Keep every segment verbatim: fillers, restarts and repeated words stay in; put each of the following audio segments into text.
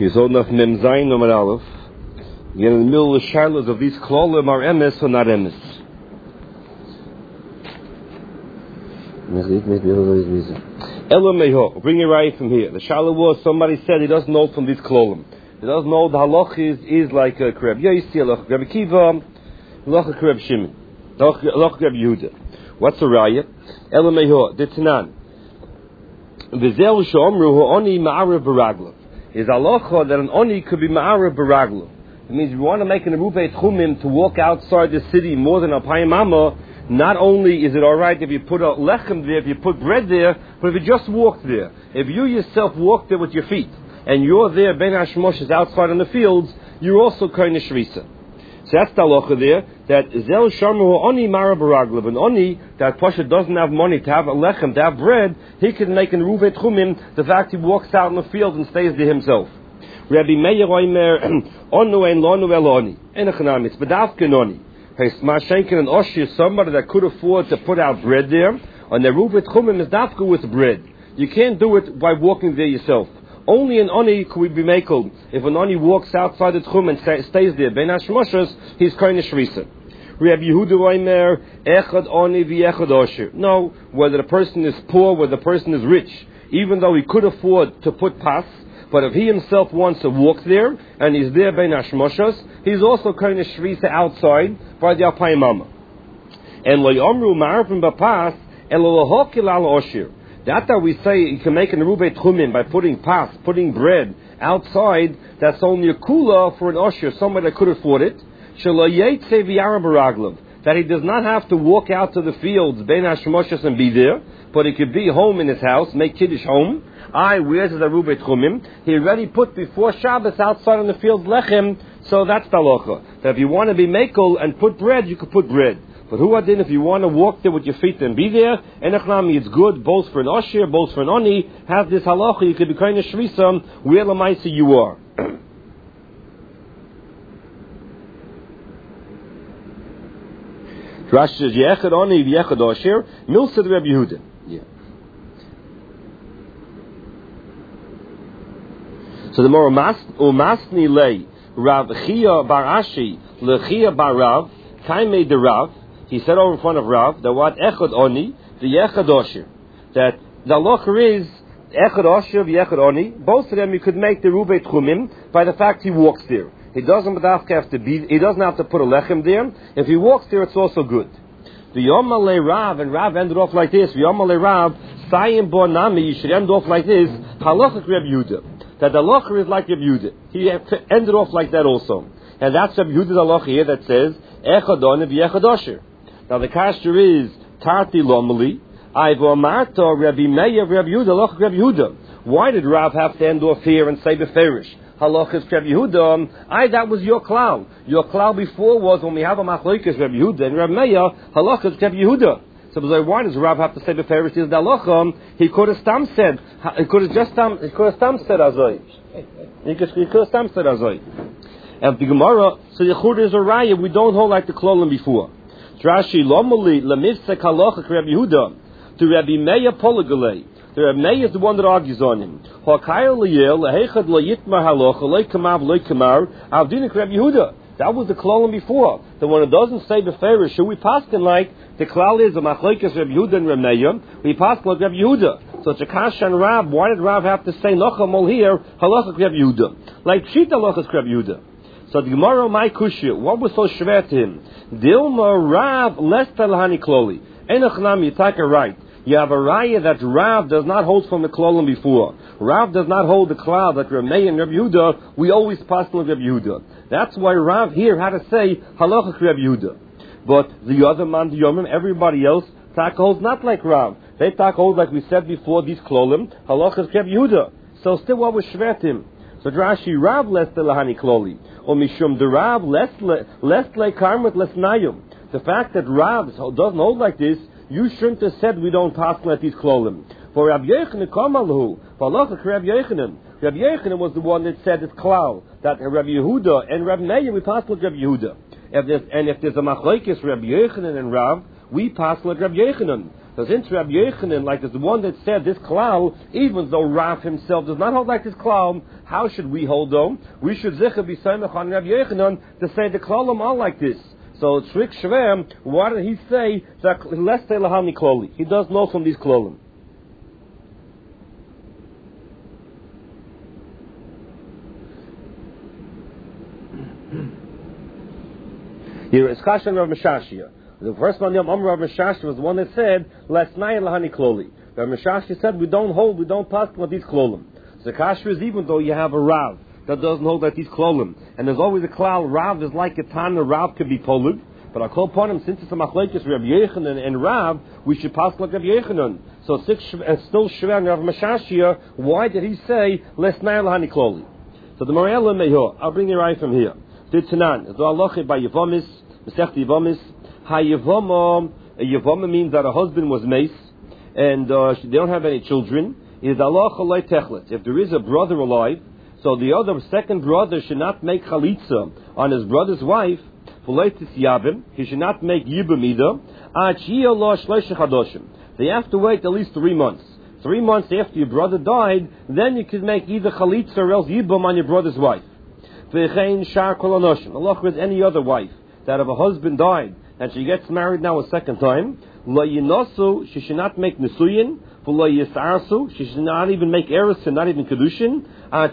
He's holding up Mem Zayin Number Aleph. Again, in the middle of the shilas of these klolim are emes or not emes. Ela meho, bring it right from here. The shilah was somebody said he doesn't know from these klolim. He doesn't know the halach is, is like a Kreb Yosi, halach Kreb Akiva, halach Kreb Shimon, halach Kreb Yehuda. What's the raya? Ela meho, ditzanan. V'zel she'omru ha'oni ma'arav baraglav. Is halacha that an oni could be ma'arav baraglav. It means if you want to make an eruvei tchumim to walk outside the city more than a payamama, not only is it alright if you put a lechem there, if you put bread there, but if you just walk there. If you yourself walk there with your feet, and you're there, ben hashmoshes outside in the fields, you're also kind of shrisa. So that's the halacha there, that zel sharmu oni ma'arav baraglav. An oni, that pasha doesn't have money to have a lechem, to have bread, he can make an eruvei tchumim, the fact he walks out in the field and stays there himself. Rabbi Meir Oimer, onu ein lonu eloni, enochanam, it's bedavken oni. Hey, Smashenkin and Oshi is somebody that could afford to put out bread there, and the eruvei tchumim is dafka with bread. You can't do it by walking there yourself. Only an oni could be makel. If an oni walks outside the tchum and stay, stays there, ben hashmoshes, he's kind of shrisa. Rabbi Yehuda Oimer, echad oni v'echad osher. No, whether the person is poor, whether the person is rich, even though he could afford to put pas, but if he himself wants to walk there, and he's there ben hashmoshes, he's also kind of shrisa outside by the alpayim mama. And lo yomru ma'arvim b'pas, elo lohokil al osher. That that we say you can make an eruvei tchumim by putting pas, putting bread outside, that's only a kula for an osher, somebody that could afford it. Shelo yetze v'yara baraglav. That he does not have to walk out to the fields, ben hashmoshes, and be there, but he could be home in his house, make kiddush home. I, where's the eruvei tchumim? He already put before Shabbos outside in the field lechem, so that's the halacha. That if you want to be makel and put bread, you could put bread. But who adin, if you want to walk there with your feet and be there, enochnami, it's good both for an osher, both for an oni, have this halacha, you could be kind of shrisam, where lamaisa you are. Rashi says, Yechad oni v'yechad osher, milsad Reb Yehuda. Yeah. So the more umasni lei, Rav Chia bar Ashi, lechia bar Rav, kaimei de Rav, he said over in front of Rav, that what echad oni, the yechad osher. That the halacha is echad osher, the yechad oni, both of them you could make the eruvei tchumim by the fact he walks there. He doesn't have to be, he doesn't have to put a lechem there. If he walks there, it's also good. The Yomalei Rav, and Rav ended off like this, the Yomalei Rav, Sayim bo nami, you should end off like this, halachak Reb Yehuda. That the halacha is like Reb Yehuda. He ended off like that also. And that's Reb Yehuda's halacha here that says, echad oni v'yechad osher. Now the kasher is Tarti Lomali, Ivo Marta, Rabbi Meir, Rabbi Yehuda, Halach Rabbi Yehuda. Why did Rav have to end off here and say Beferish? Halach is Rabbi Yehuda. I, that was your cloud. Your cloud before was when we have a Machlokes Rabbi Yehuda and Rabbi Meir, Halach is Rabbi Yehuda. So like, why does Rav have to say Beferish is the Halach? He could have stam said, he could have just stam, he could have stam said Azoi. He could have stam said Azoi. And the Gemara, so the Chur is a raya, we don't hold like the Klolim before. Rashi lomali lemivsek halacha Rabbi Yehuda to Rabbi Meir Poligalei. The Rabbi Meir is the one that argues on him. Hakayel leyel lehechad leyitmar halacha leikamav leikamar avdinik Rabbi Yehuda. That was the klolim before. That when it doesn't say beferish, should we pass it like the klal is the machlekes Rabbi Yehuda and Rabbi Meir? We pass like Rabbi Yehuda. So Chakash and Rav, why did Rav have to say nochamol here halacha Rabbi Yehuda? Like Shita halacha Rabbi Yehuda. So the Gemara, my kushya, what was so shver to him? Dilma Rav less telhani kloli. Enochnam, you take it right. You have a raya that Rav does not hold from the klolim before. Rav does not hold the cloud that Rameh and Rabbi Yehuda, we always pass on Rabbi Yehuda. That's why Rav here had to say halacha Rabbi Yehuda. But the other man, the Yomim, everybody else, tak holds not like Rav. They tak hold like we said before, these klolim, halacha Rabbi Yehuda. So still what was shver to him? So Rashi Rav less telhani kloli. Or Mishum the Rav less less like karmet less nayum. The fact that Rav doesn't hold like this, you shouldn't have said we don't pass like these klolim. For Rabbi Yochanan kamalhu, Falachak Rabbi Yochanan. Rabbi Yochanan was the one that said it's klal that Rabbi Yehuda and Rabbi Meir we pass like Rabbi Yehuda. If there's, and if there's a machlokes Rabbi Yochanan and Rav, we pass like Rabbi Yochanan. So since Rabbi Yochanan, like is the one that said this klal, even though Rav himself does not hold like this klal, How should we hold on? We should zicha be Saimach on Rabbi Yochanan to say the Klolim are like this. So Tzrik Shvem, why did he say that less Lahani Kloli? He does know from these Klolim. Here is Kashan Rav Meshashia. The first one, Yom Amr Rav Meshashia, was the one that said less Naya Lahani Kloli. Rav Meshashia said we don't hold, we don't pass with these Klolim. So Kasha is even though you have a Rav that doesn't hold that these Klolim, and there's always a klal. Rav is like a Tana. Rav could be polud. But I call upon him, since it's a machlekes Rabbi Yochanan and Rav, we should pass like Rabbi Yochanan. So six and still Shver and Rav Meshashia, why did he say less Naya Lahani Kloli? So the Morella Meho, I'll bring you right from here. Did Tanan, the Aloche by Yevomis, Masech Yevomis, Ha Yevoma, a Yevoma means that a husband was mace, and uh, they don't have any children. Is Allah Chalai Techlet. If there is a brother alive, so the other second brother should not make chalitza on his brother's wife. He should not make yibum either. They have to wait at least three months. Three months after your brother died, then you can make either chalitza or else yibum on your brother's wife. Allah with any other wife that if a husband died and she gets married now a second time, she should not make nisuyin. She should not even make eris and not even kedushin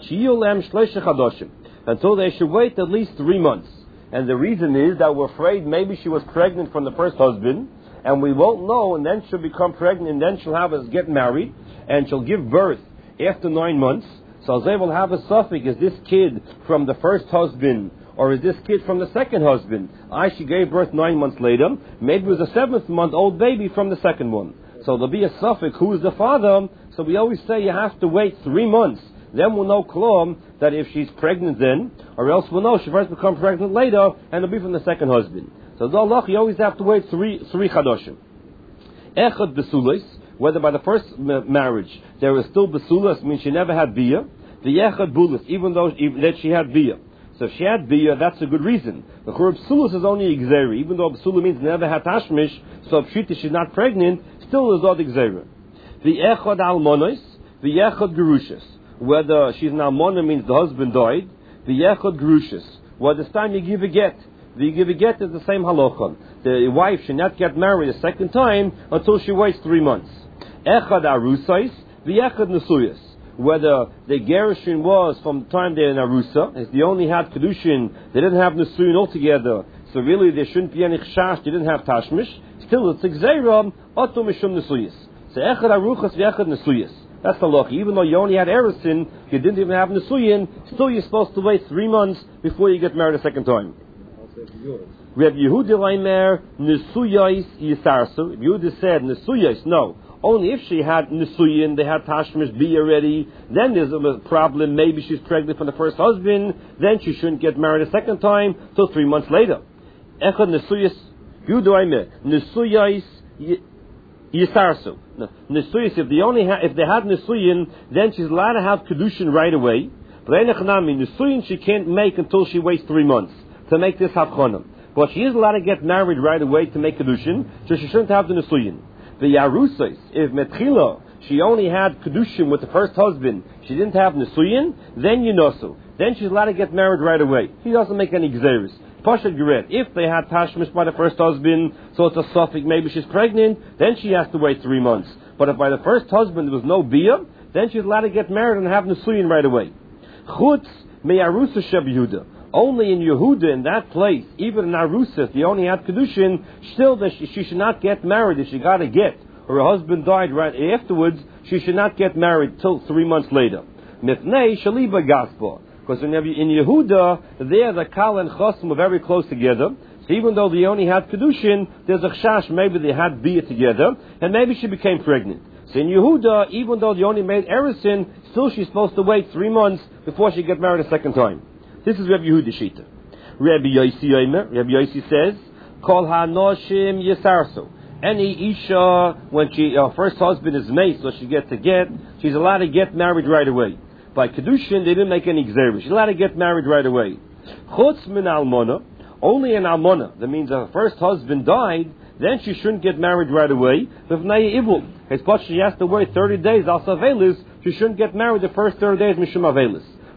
until they should wait at least three months. And the reason is that we're afraid maybe she was pregnant from the first husband, and we won't know, and then she'll become pregnant, and then she'll have us get married, and she'll give birth after nine months. So they will have a suffix: is this kid from the first husband, or is this kid from the second husband? I she gave birth nine months later. Maybe it was a seventh month old baby from the second one. So there'll be a suffix: who is the father? So we always say you have to wait three months. Then we'll know klom that if she's pregnant then, or else we'll know she first become pregnant later, and it'll be from the second husband. So the Allah, you always have to wait three three chadoshim. Echad besulis, whether by the first ma- marriage there was still besulis, means she never had bia. The echad bulis, even though even that she had bia. So if she had bia, that's a good reason. The churub besulis is only exeri, even though besula means never had tashmish. So if she she's not pregnant, still is not exeri. The echad almonos, the echad gerushas. Whether she's an almona means the husband died. The yechad gerushas. Well, this time you give a get. The give a get is the same halacha. The wife should not get married a second time until she waits three months. Echad arusais. The yechad nesuyas. Whether the gerushin was from the time they're in arusa, as they only had kedushin, they didn't have nesuyin altogether. So really there shouldn't be any chashash. They didn't have tashmish. Still it's exeram otu mishum nesuyas. So echad aruchas v'echad nesuyas. That's the look. Even though you only had erisin, you didn't even have nesuyin, still you're supposed to wait three months before you get married a second time. Reb Yehuda Leimer nesuyais yisarsu. Reb Yehuda said nesuyais. No, only if she had nesuyin, they had tashmish B already. Then there's a problem. Maybe she's pregnant from the first husband. Then she shouldn't get married a second time till three months later. Echad nesuyas Yehuda Leimer nesuyais yisarsu. Nesuyis, if they only ha- if they had nesuyin, then she's allowed to have kedushin right away. But nesuyin she can't make until she waits three months to make this havchonam. But she is allowed to get married right away to make kedushin, so she shouldn't have the nesuyin. The yarusais, if metchila she only had kedushin with the first husband, she didn't have nesuyin, then yunosu. Then she's allowed to get married right away. He doesn't make any gzeres. Pasha Geret, if they had tashmish by the first husband, so it's a suffix, maybe she's pregnant, then she has to wait three months. But if by the first husband there was no bia, then she's allowed to get married and have nesuyin right away. Chutz me'arusa sheb Yehuda. Only in Yehuda, in that place, even in Arusa, if they only had kedushin, still that she, she should not get married if she got a get, or her husband died right afterwards, she should not get married till three months later. Mitnei shaliba gaspa. Because in Yehuda, there the Kal and Chosim were very close together. So even though they only had Kedushin, there's a Chash, maybe they had Bia together, and maybe she became pregnant. So in Yehuda, even though they only made Erisin, still she's supposed to wait three months before she get married a second time. This is Rabbi Yehuda Shita. Rabbi Yossi Yomer, Rabbi Yossi says, Kol ha-noshim yisarso. Any Isha, when she, her first husband is made, so she gets a get, she's allowed to get married right away. By Kedushin, they didn't make any gzeres. She's allowed to get married right away. Chutz min almona, only an almona. That means her first husband died, then she shouldn't get married right away. V'vnei ivul. But she has to wait thirty days, al savelis, she shouldn't get married the first thirty days, mishum avelis.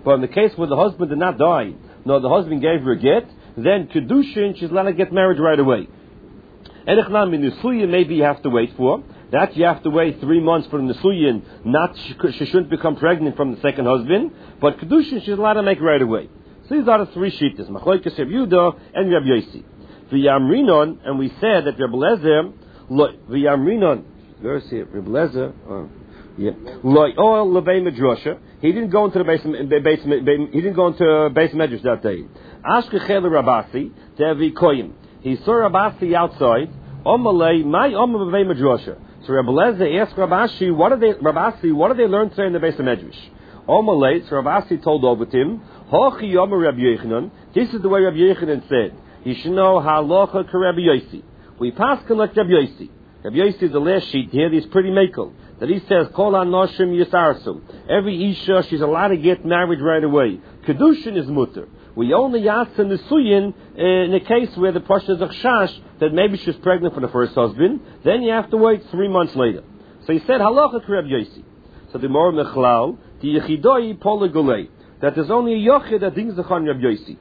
But in the case where the husband did not die, no, the husband gave her a get, then Kedushin, she's allowed to get married right away. Enechnam in Nisuyin, maybe you have to wait for. That you have to wait three months for the Nisuyin, not, she, she shouldn't become pregnant from the second husband, but Kedushin, she's allowed to make right away. So these are the three shittas, Machlokes Reb Yehuda and Reb Yosi. V'yamrinon, and we said that Reb Lezer, v'yamrinon, where is it? Reb Lezer, oh, yeah. Lo'ol lebei medrasha. He didn't go into the base, base, he didn't go into base medrash that day. Ashkechel Rabasi tevi koyim. He saw Rabasi outside. Omalei my omar lebei medrasha. So Reb Lezer asked Rabashi, what did they, Rabasi, what did they learn today in the base of medrash? Omalei, so Rabasi told over to him, Hochi Yomer Reb Yechanan. This is the way Reb Yechanan said. You should know halacha ka Reb Yosi. We pass like Reb Yosi. Reb Yosi is the last sheet here. He's pretty makel. That he says, Kol anoshim yisarsu. Every isha, she's allowed to get married right away. Kedushin is mutter. We only ask in the suyin uh, in a case where the person is a chash that maybe she's pregnant for the first husband. Then you have to wait three months later. So he said halacha ka Reb Yosi. So the Mor Mechlal the Yechidoi Poligolei, that there's only a yochid that thinks the Chan Reb Yosi.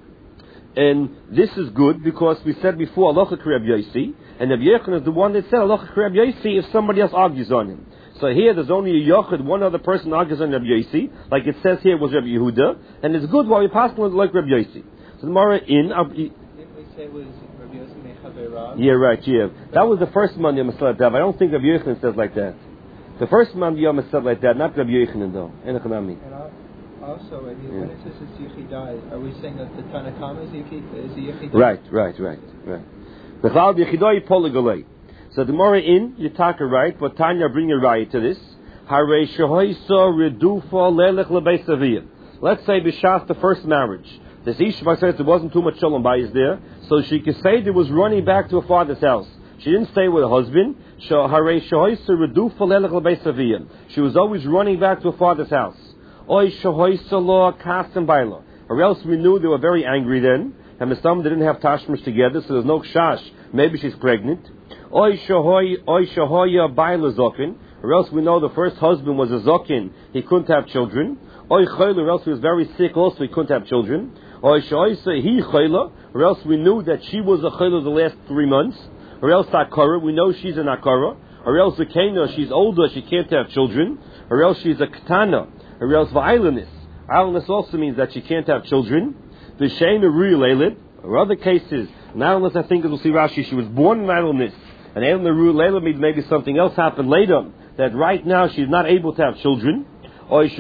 And this is good because we said before halacha ka Reb Yosi, and Reb Yechanan is the one that said halacha ka Reb Yosi if somebody else argues on him. So here there's only a yochid, one other person argues on Reb Yosi, like it says here was Reb Yehuda, and it's good while we pass on like Reb Yosi. So the Mara in. Uh, Didn't we say it was Reb Yosi Mechaberah? Yeah, right. Yeah, that was the first man Yom Salat Dav. I don't think Reb Yechanan says like that. The first man Yom said like that, not Reb Yechanan though. Enochanami. Also, I mean, yeah. When it says it's Yechidai, are we saying that the Tanakama is Yechidai? Right, right, right, right. The Chal Yechidai Poligolei. So the Mora in Yitaka right, but Tanya bring a right to this. Harei Shehoisa Redufa Lelech LeBeis Aviyah. Let's say B'Shas the first marriage. This Ishma says there wasn't too much Shalom Bayis there, so she could say there was running back to her father's house. She didn't stay with her husband. Harei Shehoisa Redufa Lelech LeBeis Aviyah. She was always running back to her father's house. Oy Shehoisa Lo Kastem Baila. Or else we knew they were very angry then, and the some didn't have tashmish together, so there's no kshash. Maybe she's pregnant. Oy shahoya baila zokin, or else we know the first husband was a zokin, he couldn't have children. Oy chayla, or else he was very sick also, he couldn't have children. Oy shahoysa he chayla, or else we knew that she was a chayla the last three months. Or else akara, we know she's an akara. Or else a kena, she's older, she can't have children. Or else she's a katana. Or else va'ailanis. Ailanis also means that she can't have children. The sheina real ailid. Or other cases, not unless I think we'll see Rashi, she was born in ailanis. And Eilan means maybe something else happened later, that right now she's not able to have children. Or else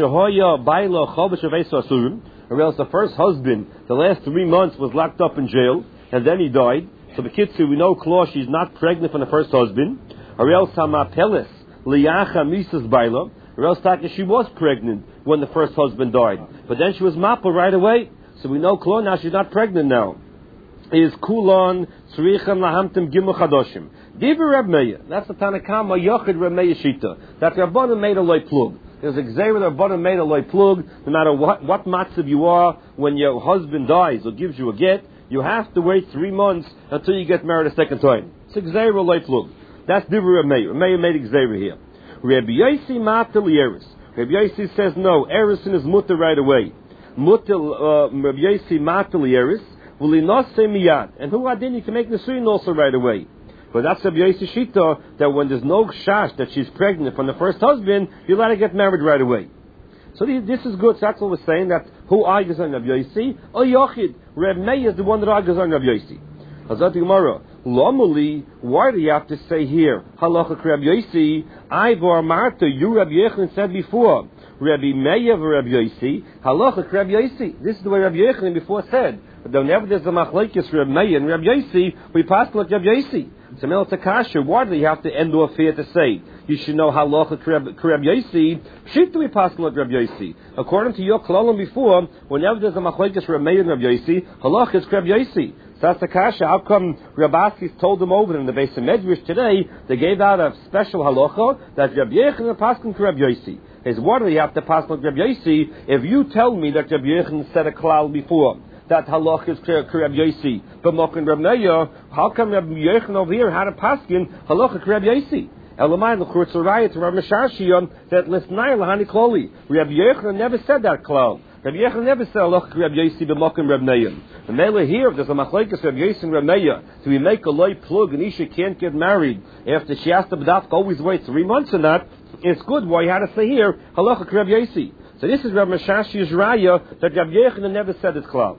the first husband, the last three months was locked up in jail, and then he died. So the kids say, we know Klaus, she's not pregnant from the first husband. Or else Hamapeles, Liacha Misas Baila, or else she was pregnant when the first husband died. But then she was Mappa right away. So we know Klaus, now she's not pregnant now. Is Kulon Tzricham Lahamtim Gimel Chadoshim. Diva Reb Meir. That's the Tanakama Yochid Reb Meir Shita. That Rabbanan made a loy plug. There's a Gzeira that Rabbanan made a loy plug. No matter what what matzav you are, when your husband dies or gives you a get, you have to wait three months until you get married a second time. It's a Gzeira loy plug. That's Diva Reb Meir. Reb Meir made a Gzeira here. Reb Yosi Matel Yeris. Reb Yosi says no. Erison is mutter right away. Mutter uh, Reb Yosi Matel Yeris. And who adin you can make Nisuyin also right away. But that's Rabbi Yosi Shita, that when there's no shash that she's pregnant from the first husband, you let her get married right away. So this is good. So that's what we're saying, that who argues on Rabbi Yosi? Oh, Yochid. Reb Meir is the one that argues on Rabbi Yosi. Hazat Gemara. Lomuli, why do you have to say here, Halacha Rabbi Yosi? Ivor Marta, you Rabbi Yechanan said before. Rabbi Meir Rabbi Yosi, Halacha Rabbi Yosi. This is the way Rabbi Yechanan before said. But whenever there's a machlekes Rabbi Meir and Rabbi Yosi, we pass like Rabbi Yosi. So Mel Takasha, why do you have to end off here to say you should know Halacha Rabbi Yosi? Shit, do we pass like Rabbi Yosi? According to your klalim before, whenever there's a machlekes Rabbi Meir and Rabbi Yosi, Halacha is Rabbi Yosi. So that's the kasha. How come Rabbaskis told them over in the base of Medrash today? They gave out a special halacha that Rabbi Yechanan paskin to Rabbi Yosi. Is what do you have to pass like Rabbi Yosi? If you tell me that Rabbi Yechanan said a klal before, that halach is Rabbi Yosi, but Mokin Rabbi Meir, how come Rabbi Yechanan over here had a paskin halach is Rabbi Yosi? Elamai l'churtz arayit to Rabbi Mesharshiyon that l'snai lahani kloli. Rabbi Yechanan never said that klal. Rabbi Yechon never said halacha Rabbi Yosi b'makom Reb Meir. The mele here, if there's a machlekes Rabbi Yosi and Reb Meir, so we make a loy plug and Isha can't get married after she has to b'dafka always wait three months or not, it's good. Why you had to say here halacha Rabbi Yosi. So this is Rabbi Meshashi's raya that Rabbi Yechon never said this klal.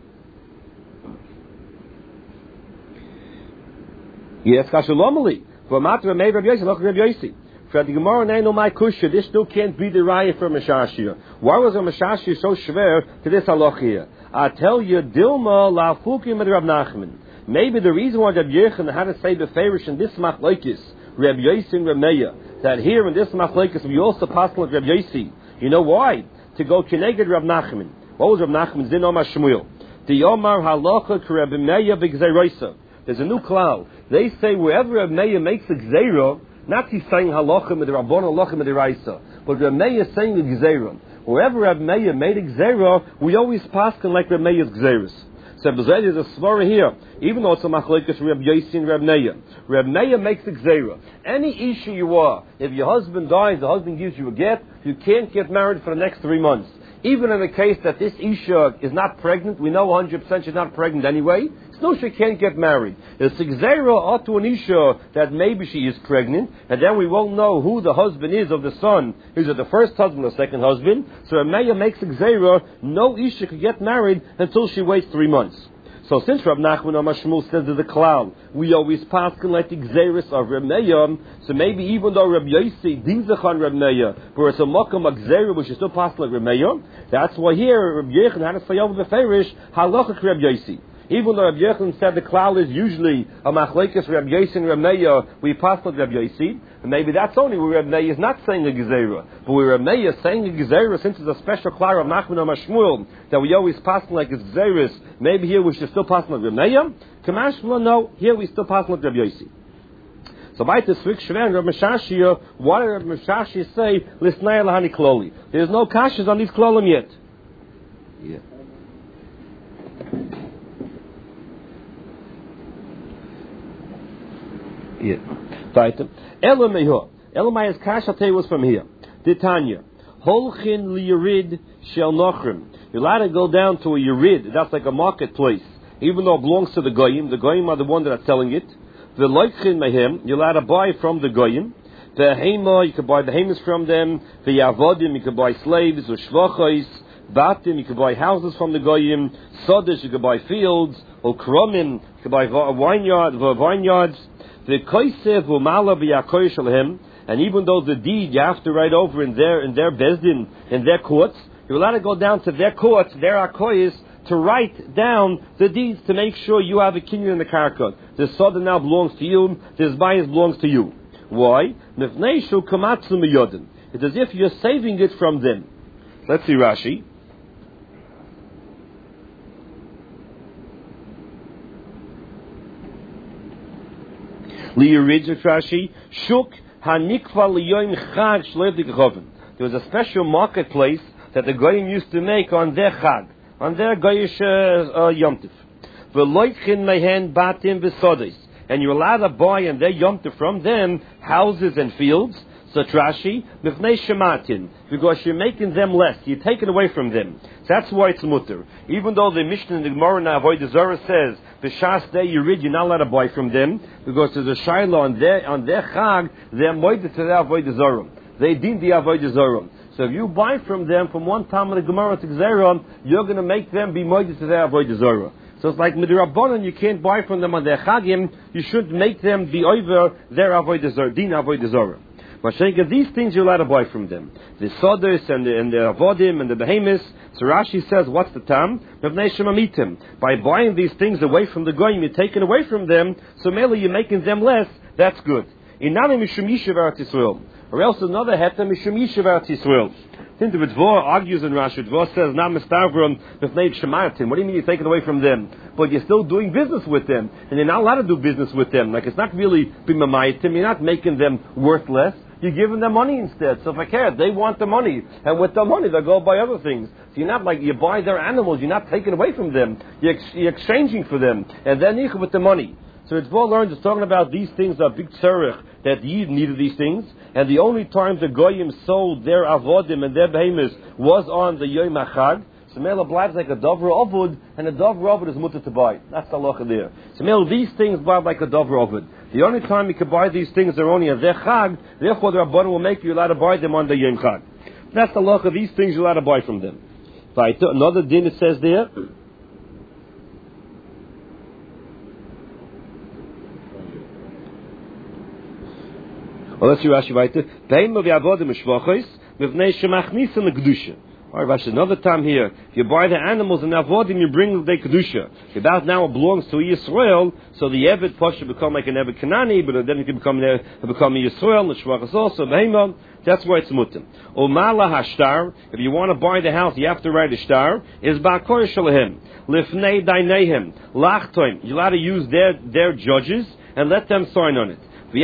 Yes, kashalomali. For matra made Rabbi Yosi halacha Rabbi Yosi. For the Gemara name my kusha, this still can't be the raya for Meshashia. Why was a Meshashia so schwer to this halach here? I tell you, Dilma la fukim and Rab Nachman. Maybe the reason why Rabbi Yechon had to say the favorish in this machlokes, Rabbi Yosi and Reb Meir, that here in this machlokes we also pass like Rabbi Yosi. You know why? To go kineged Rab Nachman. What was Rab Nachman's din Omar Shmuel? The Omar halacha Rabbi Meir b'gzeirosa. There's a new klal. They say wherever Rabbi Meir makes a gzeira, not he's saying halacha with the Rabbon, halacha with the Raisa, but Rabbi Meir is saying a gzeira. Wherever Rabbi Meir made a gzeira, we always pass him like Rabbi Meir's gzeiras. So there's a svara here, even though it's a machlekes Rabbi Yosi and Rabbi Meir. Rabbi Meir makes a gzeira. Any issue you are, if your husband dies, the husband gives you a get, you can't get married for the next three months. Even in the case that this Isha is not pregnant, we know one hundred percent she's not pregnant anyway, still she can't get married. It's a gzeira to an Isha that maybe she is pregnant, and then we won't know who the husband is of the son. Is it the first husband or second husband? So a Meir makes a gzeira, no Isha could get married until she waits three months. So since Rab Nachman Amar Shmuel says to the cloud, we always pass like the gzeris of Reb Meir, so maybe even though Reb Yosi dinzachan Reb Meir, but it's a makam a gzeira which is still pass like Reb Meir, that's why here Reb Yechon had to say over the ferish halacha Reb Yosi. Even though Reb Yechon said the klal is usually a machlekes Reb Yosi and Reb Meir, we pass like Reb Yosi, and maybe that's only where Reb Meir is not saying a gzeira. But where Reb Meir is saying a gzeira, since it's a special klal of Nachman Amar Shmuel, that we always pass like it's gzeiris, maybe here we should still pass like Reb Meir. Kamash no, here we still pass like Reb Yosi. So by the swik shver and Reb Meshashia, what did Reb Meshashia say? Lisnei lahani kloli. There's no kashas on these klolim yet. Yeah. Yeah. Weiter. Elameyho. Elamey's kasha was from here. Titania. Holchin liyirid shel nochrim. You're allowed to go down to a yirid. That's like a marketplace. Even though it belongs to the goyim. The goyim are the one that are selling it. The loichin mehem. You're allowed to buy from the goyim. The hema. You can buy the hemas from them. The yavodim. You can buy slaves or shvachos. Batim. You can buy houses from the goyim. Sodesh. You can buy fields. Or kromim. You can buy vineyards. vineyards. The koisev umala b'yakoy shalhem, and even though the deed you have to write over in their in their bezdin, in their courts, you're allowed to go down to their courts, their akoyes, to write down the deeds to make sure you have a kinyan in the karka. The soda now belongs to you, this bias belongs to you. Why? Mifneishu kamatzu miyodim. It's as if you're saving it from them. Let's see Rashi. Rashi, Shuk Hanikva Liyoim Chag Shlev Dikhoven. There was a special marketplace that the Goyim used to make on their Chag, on their Goyish uh, Yom Tov. V'loichin mehen batim v'sodes. And you're allowed to buy in their Yom Tov from them houses and fields. So Rashi, Mifnei Shematin, because you're making them less, you're taking away from them. So that's why it's mutter. Even though the Mishnah in the Gemara now, Avodah Zarah says, B'shas day you read, you're not allowed to buy from them, because there's a shayla on their on their chag, they're moided to their Avodah Zarah. They did the Avodah Zarah. So if you buy from them from one time of the Gemara to Gzeron, you're going to make them be moided to their Avodah Zarah. So it's like Midrabanan, you can't buy from them on their chagim, you should make them be over their Avodah Zarah, din Avodah Zarah. Mashenka, these things you're allowed to buy from them. The Sodas and the, and the Avodim and the Behemoths. So Rashi says, what's the tam? By buying these things away from the Goyim, you're taking away from them, so merely you're making them less, that's good. Inani Mishum Yishuv Eretz Yisrael. Or else another heter Mishum Yishuv Eretz Yisrael. Think the Dvor argues in Rashi. Dvor says, "Na mistavron b'fnei shemayatim." What do you mean you're taking away from them? But you're still doing business with them, and you're not allowed to do business with them. Like it's not really b'mamayitim. You're not making them worthless. You're giving them money instead. So if I care, they want the money, and with the money they go buy other things. So you're not like you buy their animals. You're not taking away from them. You're, ex- you're exchanging for them, and then you with the money. So it's well learned. It's talking about these things are big tzarech that Yid needed these things, and the only time the goyim sold their avodim and their behemoths was on the Yom HaChag. So Mela blabs like a Dovra Ovud, and a Dovra Ovud is mutter to buy. That's the halacha there. So Mela, these things blab like a Dovra Ovud. The only time you can buy these things are only a Zeh Chag, therefore the Rabbanan will make you allowed to buy them on the Yom Chag. That's the halacha, these things you're allowed to buy from them. Right, another din it says there. Well, let's see Rashi weiter. Beim of Yavodim Shvachos, Mivnei Shemachnisim Kedusha. All right, Rashi, another time here. If you buy the animals in Avodim, you bring the Kedusha. About now it belongs to Yisrael, so the Eved Posh should become like an Eved Kanani, but then it can become it become a Yisrael, the Shvachos also, Behemah. That's why it's mutim. Umala hashtar. If you want to buy the house, you have to write a shtar. Is ba'kor shalahim lifnei dainehim lachtoim. You're allowed to use their their judges and let them sign on it.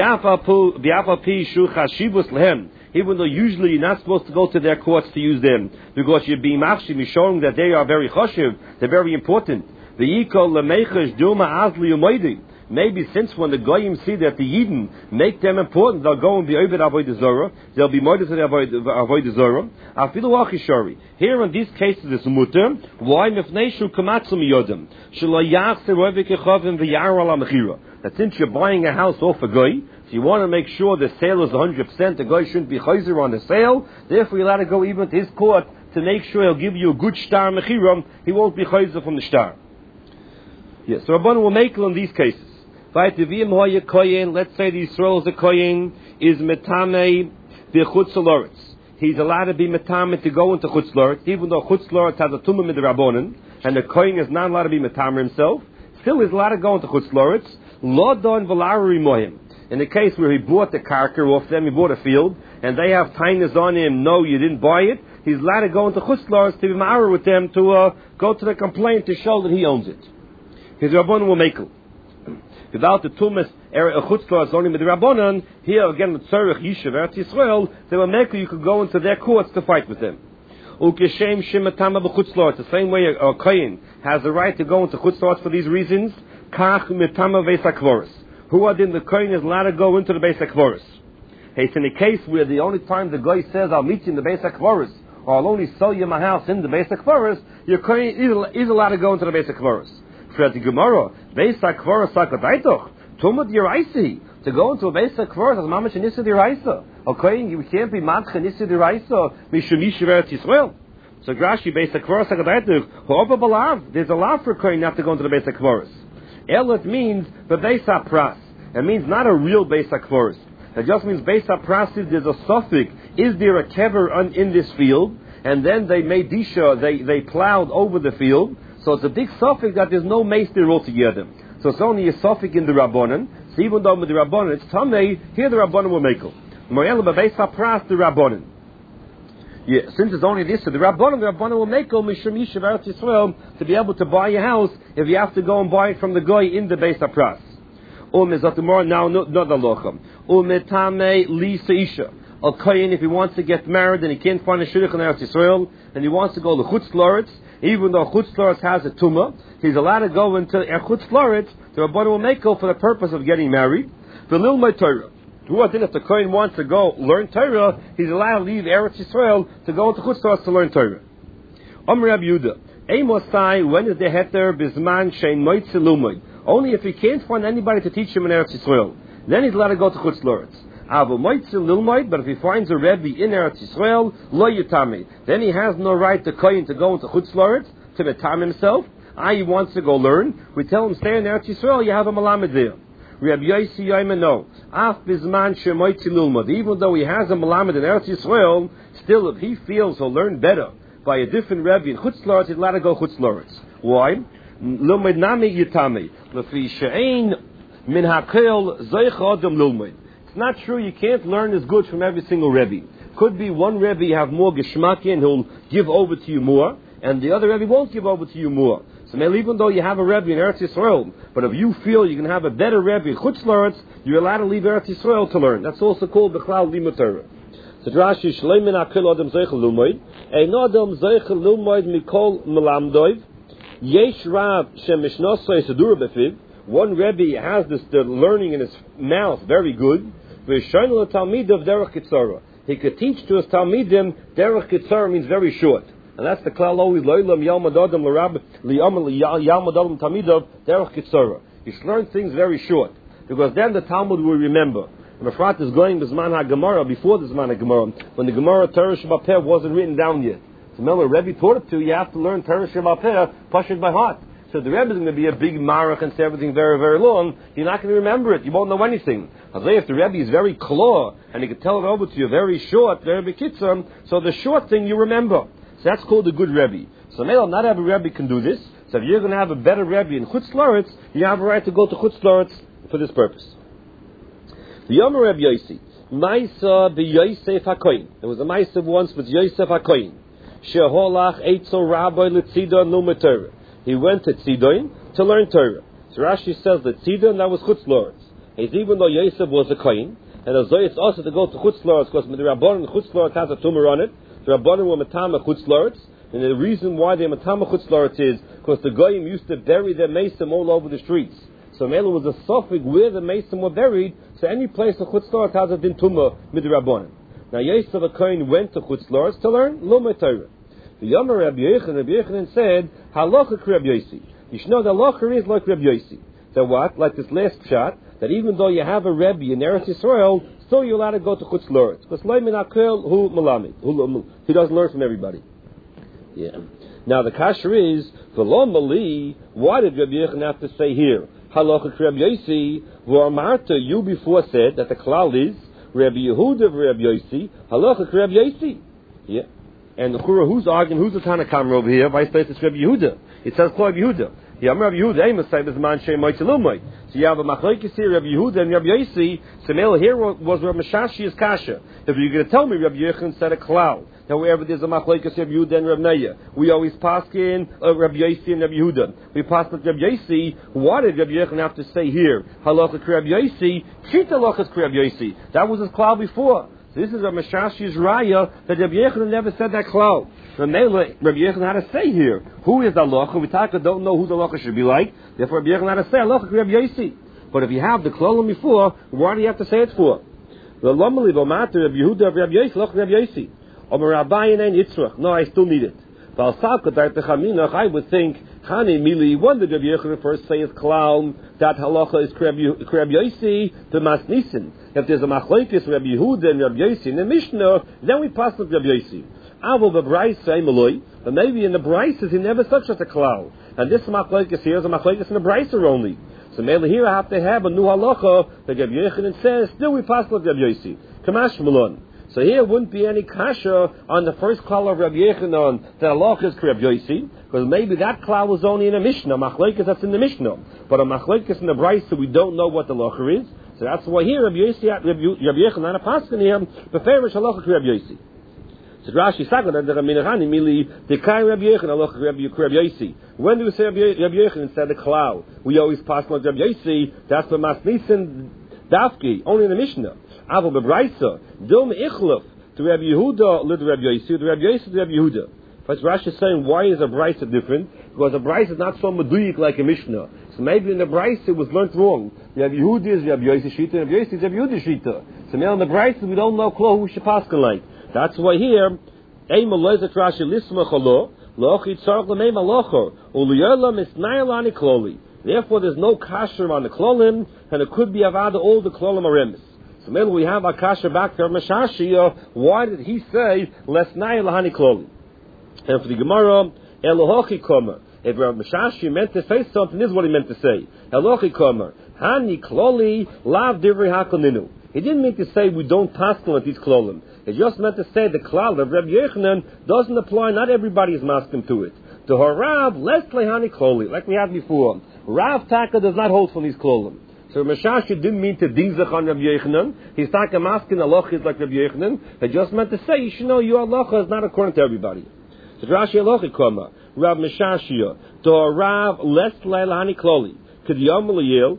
V'afapi shu chashibus lehem. Even though usually you're not supposed to go to their courts to use them, because you're being machshim, you're showing that they are very chashiv, they're very important. V'yikol lemechesh duma azli umaydi. Maybe since when the Goyim see that the Yidden make them important, they'll go and be Ovid Avodah Zorah, they'll be murdered to the Avodah Zorah. Afilu Achishori. Here in these cases it's mutter. Why? Mifneishu Kamatzum Yodim. Shelo Yachse Rovik Echovim V'Yar Ala Mechira. That since you're buying a house off a Goy, so you want to make sure the sale is one hundred percent, the Goy shouldn't be chayzer on the sale, therefore you're allowed to go even to his court to make sure he'll give you a good shtar Mechiram, he won't be chayzer from the shtar. Yes, so Rabbanan will make it in these cases. Let's say the Yisrael is a kohen, is metame b'chutz loretz. He's allowed to be metame to go into chutz loretz, even though chutz loretz has a tumah midrabanan, and the kohen is not allowed to be metame himself. Still, he's allowed to go into chutz loretz. Lo don v'lari mohim. In the case where he bought the karker off them, he bought a field, and they have tainas on him. No, you didn't buy it. He's allowed to go into chutz loretz to be ma'arer with them to uh, go to the complaint to show that he owns it. His rabbanon will make it. Without the tumas chutzlar only with the rabbanon, here again the tzarich yishuv Eretz Yisrael, they will make you could go into their courts to fight with them. Ukeshem shematama b'chutzlar. The same way a, a kohen has the right to go into chutzlar for these reasons. Kach mitama beis hakvoros. Who are then the kohen is allowed to go into the beis hakvoros? Hey, it's in a case where the only time the guy says I'll meet you in the beis hakvoros, or I'll only sell you my house in the beis hakvoros, your kohen is allowed to go into the beis hakvoros. For the Gemara, Beis HaKvoros Sakadaitoch, Tumad Yiraisi, to go into a Beis HaKvoros as Mamash Nisa Diraisa. Okay, you can't be Matcha Nisa Diraisa, Mishumish Eretz Yisrael. So Grashi, Beis HaKvoros Sakadaitoch, Ho'ova Balav, there's a law for Kohen not to go into the Beis HaKvoros. Elet means the Beis HaPras. It means not a real Beis HaKvoros. It just means Beis HaPras, there's a suffix, is there a kever on, in this field? And then they made Disha, they, they plowed over the field. So it's a big suffix that there's no mace there altogether. So it's only a suffix in the Rabbanan. So even though with the Rabbanan it's Tamei, here the Rabbanan will make it. Mo'el b'beis ha'pras the Rabbanan. Yeah, since it's only this, so the Rabbanan, the Rabbanan will make it Mishum Yishuv Eretz Yisrael to be able to buy a house if you have to go and buy it from the guy in the beis ha'pras. Umezat now not the lochem. Umetame li seisha. A kohen, if he wants to get married and he can't find a shidduch in Eretz Yisrael and he wants to go to chutz loretz, even though chutz loretz has a tumah, he's allowed to go into a chutz loretz. The Rabbanan will make it for the purpose of getting married. The lil my Torah. If the kohen wants to go learn Torah, he's allowed to leave Eretz Yisrael to go into chutz loretz to learn Torah. Amr Rabbi Yehuda. Eimosai, when is the heter bisman shein moitzi lumay? Only if he can't find anybody to teach him in Eretz Yisrael, then he's allowed to go to chutz loretz. But if he finds a Rebbe in Eretz Yisrael, lo yutami, then he has no right to kohen to go into chutz loretz to betam himself. Ah, he wants to go learn. We tell him stay in Eretz Yisrael. You have a malamed there. Rabbi Yosi Yoimeno, af bizman shemoitzi lulmad. Even though he has a malamed in Eretz Yisrael, still if he feels he'll learn better by a different Rebbe in chutz loretz, he'd allowed to go chutz loretz. Why? Lulmad nami yutami lefi she'ein min hakel zeicha adam lulmad. It's not true you can't learn as good from every single Rebbe. Could be one Rebbe you have more geschmack in, he'll give over to you more, and the other Rebbe won't give over to you more. So maybe even though you have a Rebbe in Eretz Yisrael, but if you feel you can have a better Rebbe in Chutz Loretz, you're allowed to leave Eretz Yisrael to learn. That's also called the B'chlal Limud Torah. So Rashi, Shleimin Akil Adam Zeichel Lumoid, Ein Adam Zeichel Lumoid Mikol Melamdoiv, Yesh Rav Shem Mishnosai Sedura Befiv. One Rebbe has this the learning in his mouth very good. He could teach to his Talmidim. Derech Kitzara means very short. And that's the klal always, Lo'ilam Yalmad Adam L'Rab Yalmad Adam Tamidov Derech Kitzora. You should learn things very short, because then the Talmud will remember. And Efrat is going to Zman HaGemara, before the Zman HaGemara, when the Gemara Torah Sheba'al Peh wasn't written down yet. So remember, Rebbe taught it to you, you have to learn Torah Sheba'al Peh, push it by heart. So the Rebbe is going to be a big marach and say everything very, very long. You're not going to remember it. You won't know anything. As if the Rebbe is very claw, and he can tell it over to you very short, very bekitzum, so the short thing you remember. So that's called a good Rebbe. So maybe not every Rebbe can do this. So if you're going to have a better Rebbe in Chutz La'aretz, you have a right to go to Chutz La'aretz for this purpose. The Yomer Rebbe Yossi, Maisa be Yosef HaKoyin. There was a Maisa once with Yosef HaKoyin. Sheholach Eitzel Rabbi L'Tzidon Lumet Torah. He went to Tzidon to learn Torah. So Rashi says that Tzidon, that was Chutz La'aretz. Even though Yosef was a Kohen, and as though it's also to go to Chutz La'aretz, because the Rabbanon Chutz La'aretz has a tumor on it. The Rabbanon were Matama Chutz La'aretz, and the reason why they're Matama Chutz La'aretz is because the Goyim used to bury their Mesim all over the streets. So Mela was a suffix where the Mesim were buried, so any place of Chutz La'aretz has a din tumor with the Rabbanon. Now Yosef a Kohen went to Chutz La'aretz to learn Lumei Torah. The Yomer Rabbi Yochanan, Rabbi Yochanan said, Halacha Rabbi Yossi. You should know that halacha is like Rabbi Yossi. So what? Like this last shot, that even though you have a Rebbe in Eretz Yisrael, still you're allowed to go to Chutz La'aretz. Because Lo Min HaKol Hu Malamid. He doesn't learn from everybody. Yeah. Now the kasher is, V'lo Mali, why did Rabbi Yochanan have to say here, Halacha Rabbi Yossi, V'amarta, you before said that the klal is, Rabbi Yehuda Rabbi Yossi, Halacha Rabbi Yossi. Yeah. And the Chura, who's arguing, who's the Tanakam over here? Vice President Rabbi Yehuda. It says Rabbi Yehuda. Yeah, Rabbi Yehuda, Amos said, is man shem moitzilumay. So you have a machlokes here, Rabbi Yehuda and Rabbi Yossi. So Mela here was Rabbi Shashi's kasha. If you're going to tell me Rabbi Yochanan said a klal, now wherever there's a machlokes Rabbi Yehuda and Rabbi Neya, we always pass in uh, Rabbi Yossi and Rabbi Yehuda. We pass with Rabbi Yossi. What did Rabbi Yochanan have to say here? Halacha Rabbi Yossi, Shita halachas Rabbi Yossi. That was his klal before. So this is Rabbi Shashi's raya that Rabbi Yochanan never said that klal. So Rabbi Yochanan had to say here, who is the halacha? We talk, don't know who the halacha should be like. Therefore, Rabbi Yochanan had to say halacha Rabbi Yossi. But if you have the klalim before, why do you have to say it for? The lomali v'mater Rabbi Yehuda of Rabbi Yossi, halacha Rabbi Yossi. Omer Rabbayin ein Yitzrach. No, I still need it. I would think, Chani Mili, when did Rabbi Yochanan first say his klal that halacha is Rabbi Yossi to Masnisin? If there's a machlokes Rabbi Yehuda and Rabbi Yossi in the Mishnah, then we pass with Rabbi Yossi. Avol b'Braisa Emeloi, but maybe in the Braises he never such a klal. And this machlokes here is a machlokes in the Braiser only. So maybe here I have to have a new halacha that Rabbi Yochanan says, still we pass with Rabbi Yossi. Kamash Malon. So here wouldn't be any kasha on the first klal of Rabbi Yochanan that halacha is Rabbi Yossi, because maybe that klal was only in a Mishnah, machlokes that's in the Mishnah. But a machlokes in the Braiser we don't know what the halacha is. So that's why here Rabbi Yossi, Rabbi Yochanan, a paskin here, beferish halacha Rabbi Yossi. So Rashi Sagad and the Raminahani Mili the Kai Rabbi Yochanan halacha Rabbi Yossi. When do we say Rabbi Yochanan instead of klal? We always pass like Rabbi Yossi. That's the Masnisin Dafki only in the Mishnah. Avol beBraisa Dom Ichluf to Rabbi Yehuda lid Rabbi Yossi to Rabbi Yossi to Rabbi Yehuda. But Rashi is saying why is a Braisa different? Because a Braisa is not so meduyik like a Mishnah. So maybe in the Braisa it was learnt wrong. Rabbi Yehuda is Rabbi Yossi Shita, Rabbi Yossi is Rabbi Yehuda Shita. So now in the Braisa we don't know klo who should pass like. That's why here, Eima lezet Rashi lismach alo, lochi tzarach l'mei malacha, uliyola misnayalani kloli. Therefore, there's no kasher on the klolim, and it could be avada all the klolim aremis. So maybe we have a kasher back to Mashashi. Why did he say lesnayalani kloli? And for the Gemara, Elohochi komer. If Mashashi meant to say something, this is what he meant to say. Elohochi komer, hani kloli lav divrei hakoninu. He didn't mean to say we don't paskel at these klolim. He just meant to say the klal of Rabbi Yochanan doesn't apply. Not everybody is masking to it. To Harav, less lehani kloli, like we had before. Rav Taka does not hold from these klolim. So Mashashi didn't mean to dingzach on Rabbi Yochanan. He's taka masking halachas like Rabbi Yochanan. He just meant to say, you should know your halacha is not according to everybody. So Rashi halacha koma, Rav Mashashi, to Harav, less lehani kloli. Since Rav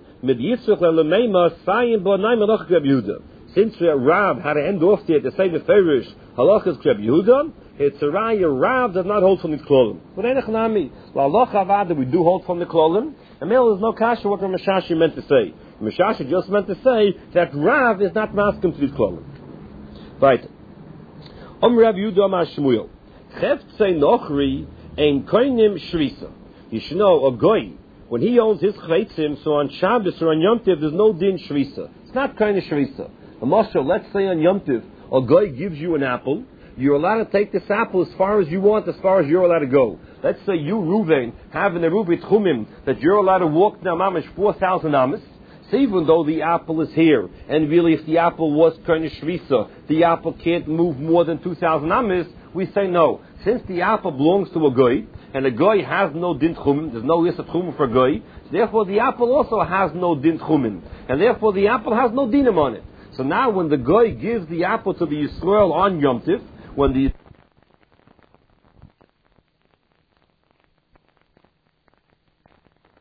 had to end off there to say the Ferish halachas Rabbi Yehuda, it's a raya Rav does not hold from the klolim. But enechnami, la halacha avada we do hold from the klolim. And there is no kasha what Rav Mashashi meant to say. Mashashi just meant to say that Rav is not masking to the klolim. Right. Om Rav Yehuda Amar Shmuel. Cheftzei nochri ein koinim shrisa. You should know, a goy, when he owns his chveitzim, so on Shabbos or on Yom Tov, there's no din shrisa. It's not kind of shrisa. The Moshe, let's say on Yom Tov, a goy gives you an apple, you're allowed to take this apple as far as you want, as far as you're allowed to go. Let's say you, Ruvain, have in the Ruvit Chumim, that you're allowed to walk down Mamish four thousand amas. So even though the apple is here, and really if the apple was kind of shrisa, the apple can't move more than two thousand amas, we say no. Since the apple belongs to a goy, and a goy has no din chumim, there's no list of chumim for goy, therefore the apple also has no din chumim, and therefore the apple has no dinim on it. So now when the goy gives the apple to the Yisrael on Yom Tiv, when the